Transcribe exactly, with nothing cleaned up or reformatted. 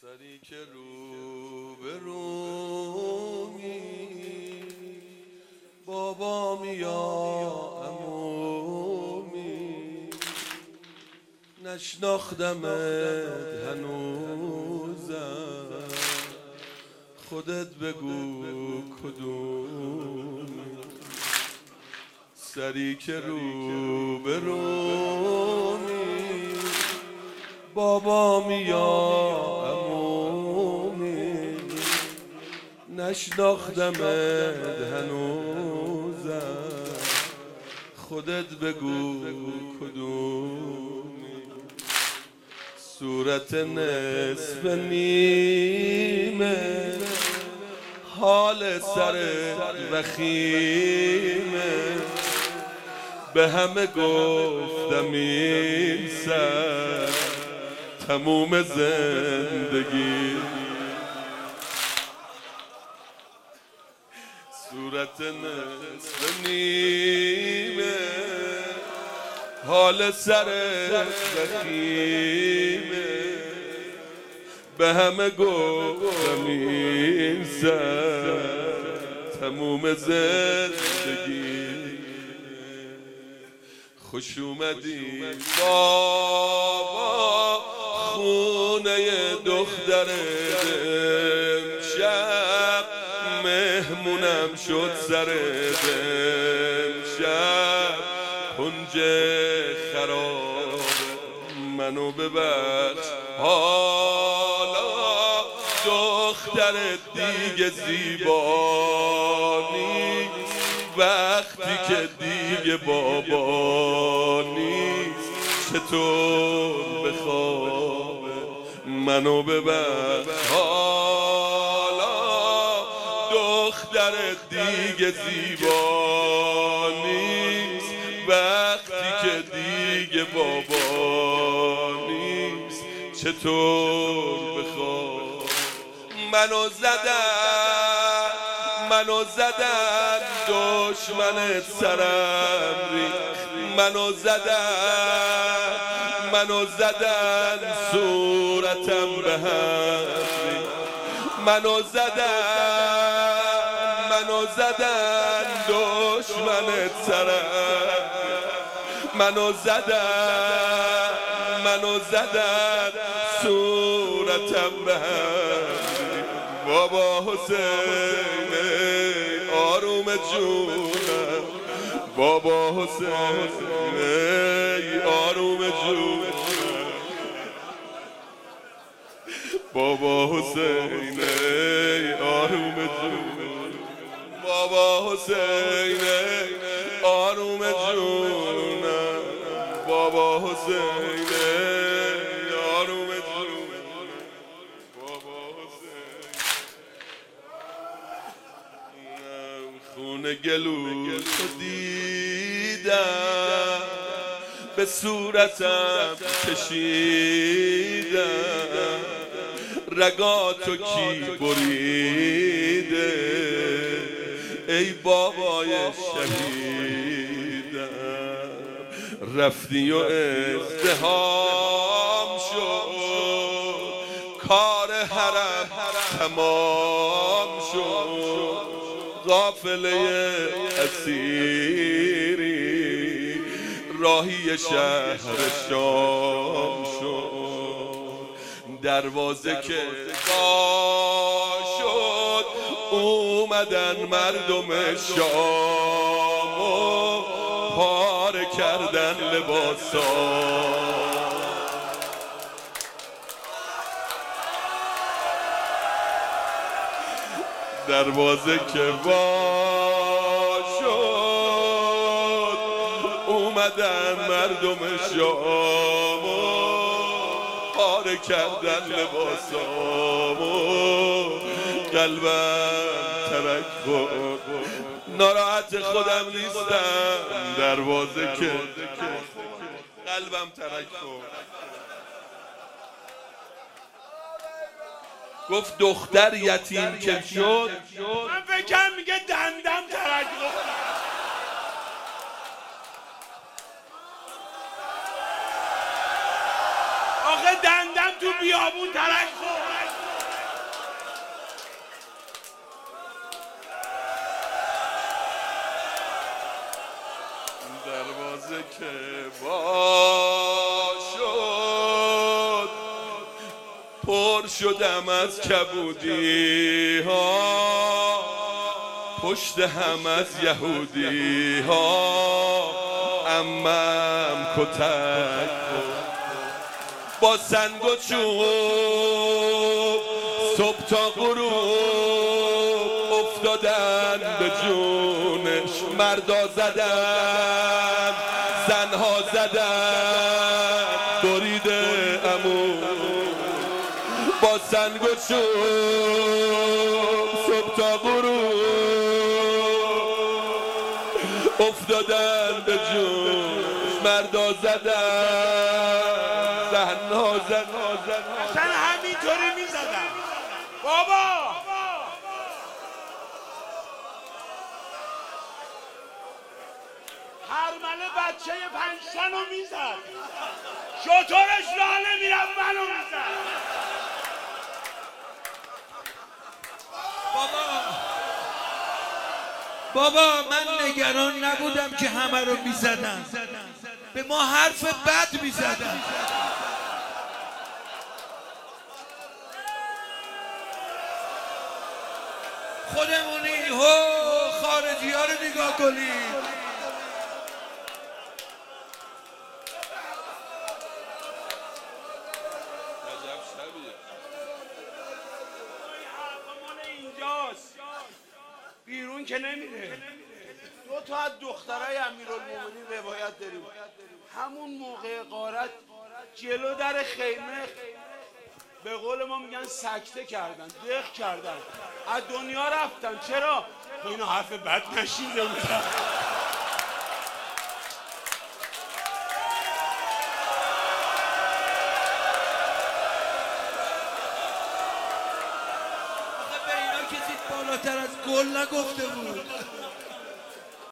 سری که رو به رومی بابامی یا عمومی نشناختمت هنوزم خودت بگو کدومی سری که رو به رومی بابامی یا عمومی نشناختمت هنوزم خودت بگو کدومی صورت نصف نیمه حال سر وخیمه به همه گفتم این سر تموم زندگی صورت نصف نیمه حال سر وخیمه به همه گفتم این سر تموم زندگی خوش اومدی بابا خونه دختر امشب مهمونم شد سر امشب کنج خراب منو ببخش حالا دختر دیگه زیبا نیست وقتی که دیگه بابا نیست چطور بخوابه منو ببخش حالا دختر دیگه زیبا نیست وقتی که دیگه بابا نیست چطور بخواب منو زدن منو زدن دشمن سرم ریخت منو زدن منو زدن صورتم به هم ریخت منو زدن منو زدن دشمن سرم منو زدن منو زدن صورتم به هم بابا حسین آروم جونم بابا حسین آروم جونم بابا حسین آروم جونم بابا حسین آروم جونم بابا حسین آروم جونم بابا حسین خون گلو تو دیدم به صورتم کشیدم رگاتو کی بریده ای بابای شهیدم رفتی و ازدحام شد کار حرم تمام شد قافله اسیری راهی شهر شام شد دروازه که باز شد اومدن مردم شام و پاره کردن لباسا دروازه که باز شد اومدن مردم شام و پاره کردن لباسام و قلبم ترک خورد ناراحت خودم نیستم دروازه که قلبم ترک خورد گفت دختر یتیم که شد من فکرم میگه دندم ترک خورد آخه دندم تو بیابون ترک خورد که وا شد پر شدم از کبودی ها پشت هم از یهودی ها عمم کتک با سنگ و چوب صبح تا غروب افتادن به جونش مردا زدن زنها زدن بریده عمو با سنگ و چوب صبح تا غروب افتادن به جونش مردا زدن زنها زدن اصلا همینطوری میزدن بابا. هرمله بچه پنجتن رو میزد شطورش راه نمیرم منو میزد. بابا بابا من نگران نبودم که همه رو میزدن، به ما حرف بد میزدن. خودمونی هو خارجی ها رو نگاه کنید. بیرون که نمیره. دو تا از دخترای امیرالمومنین روایت داریم همون موقع غارت جلو در خیمه به قول ما میگن سکته کردن، دق کردن، از دنیا رفتن. چرا؟ خب اینا حرف بد نشیده بودن. بالاتر از گل نگفته بود.